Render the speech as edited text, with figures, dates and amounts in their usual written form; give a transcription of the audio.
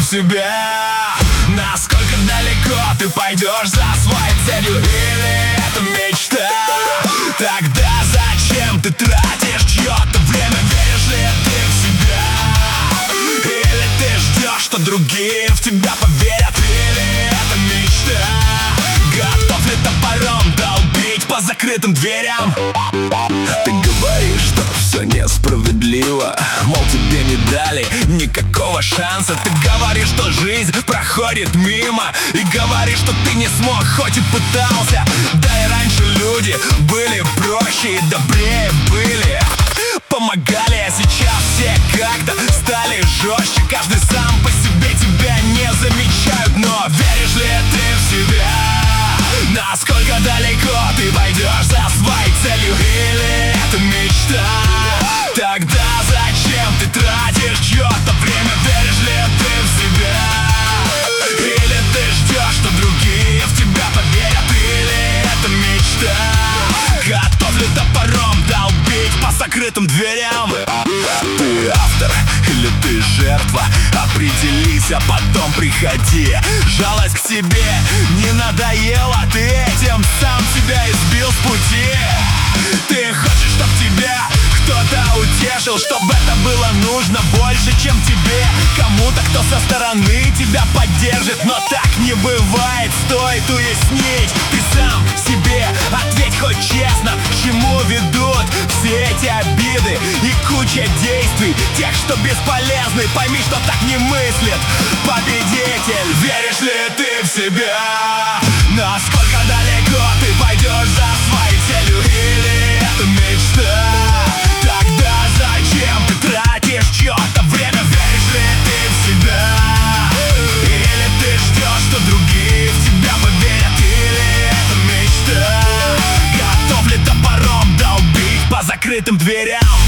себя? Насколько далеко ты пойдешь за своей целью? Или это мечта? Тогда зачем ты тратишь чье-то время? Веришь ли ты в себя? Или ты ждешь, что другие в тебя поверят? Или это мечта? Готов ли топором долбить по закрытым дверям? Ты говоришь, что все несправедливо, мол, тебе не дали никакого шанса. Ты говоришь, что жизнь проходит мимо, и говоришь, что ты не смог, хоть и пытался. Да и раньше люди были проще и добрее были, помогали, а сейчас все как-то стали жестче. Каждый сам по себе, тебя не замечают. Но веришь ли ты в себя? Насколько далеко ты пойдешь за своей целью? Или это мечта? Тогда зачем ты тратишь чье-то время? Веришь ли ты в себя? Или ты ждешь, что другие в тебя поверят? Или это мечта? Готов ли топором долбить по закрытым дверям? Ты автор или ты жертва? Определись, а потом приходи. Жалость к себе не надоела, ты этим сам себя избил с пути. Ты хочешь, чтоб тебя кто-то утешил, чтоб это было нужно больше, чем тебе. Кому-то, кто со стороны тебя поддержит, но так не бывает, стоит уяснить. Ты сам себе ответь хоть честно, к чему ведут все эти обиды и куча действий тех, что бесполезны. Пойми, что так не мыслит победитель. Веришь ли ты в себя? Насколько далеко ты пойдешь за своей целью? Или это мечта? Тогда зачем ты тратишь чье-то время? Веришь ли ты в себя? Или ты ждешь, что другие в тебя поверят? Или это мечта? Готов ли топором долбить по закрытым дверям?